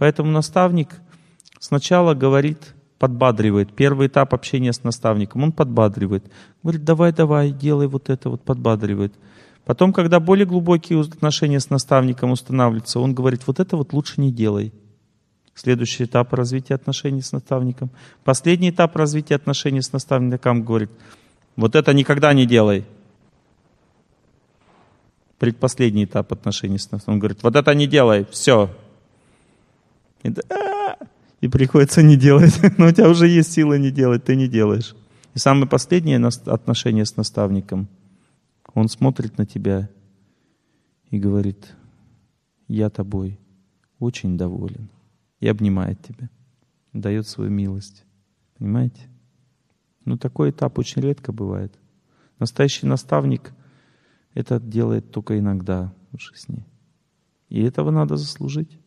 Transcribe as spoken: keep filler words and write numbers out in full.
Поэтому наставник сначала говорит, подбадривает. Первый этап общения с наставником, он подбадривает. Говорит, давай, давай, делай вот это, вот подбадривает. Потом, когда более глубокие отношения с наставником устанавливаются, он говорит, вот это вот лучше не делай. Следующий этап развития отношений с наставником. Последний этап развития отношений с наставником говорит, вот это никогда не делай. Предпоследний этап отношений с наставником. Он говорит, вот это не делай, все. И, и приходится не делать. Но у тебя уже есть сила не делать, ты не делаешь. И самое последнее отношение с наставником. Он смотрит на тебя и говорит, я тобой очень доволен. И обнимает тебя. Дает свою милость. Понимаете? Ну, такой этап очень редко бывает. Настоящий наставник это делает только иногда в жизни. И этого надо заслужить.